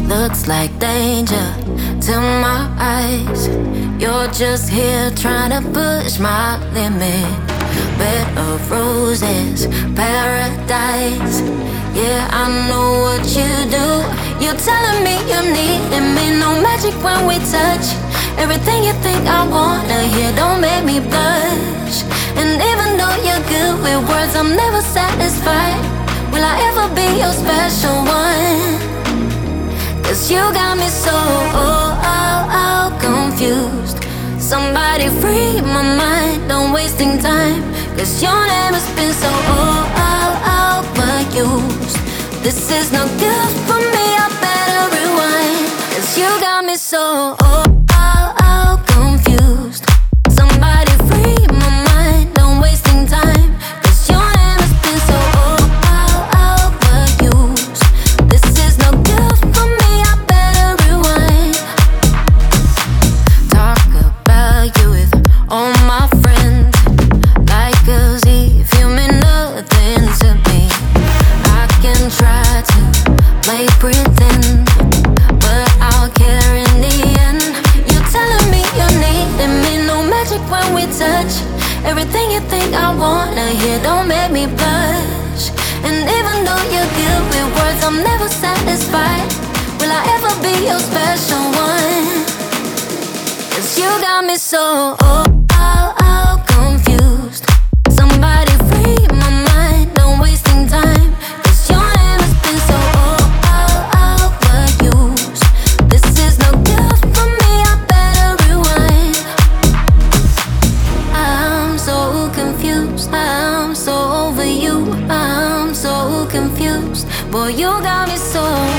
Looks like danger to my eyes. You're just here trying to push my limit. Bed of roses, paradise. Yeah, I know what you do. You're telling me you need me. No magic when we touch. Everything you think I wanna hear don't make me blush. And even though you're good with words, I'm never satisfied. Will I ever be your special one? 'Cause you got me so confused. Somebody free my mind, don't wasting time. 'Cause your name has been so overused. This is no good for me, I better rewind. 'Cause you got me so confused. Somebody free my mind, don't wasting time. 'Cause your name has been so overused. This is no good for me, I better rewind. Talk about you with all my friends, like as if you mean nothing to me. I can try to play pretend, but I'll care in the end. You're telling me you need me. No magic when we touch. Everything you think I wanna hear don't make me blush. And even though you're good with words, I'm never satisfied. Will I ever be your special one? 'Cause you got me so confused. Somebody free my mind, don't wasting time. 'Cause your name has been so overused. This is no good for me, I better rewind. I'm so confused, I'm so over you. I'm so confused. Boy, you got me so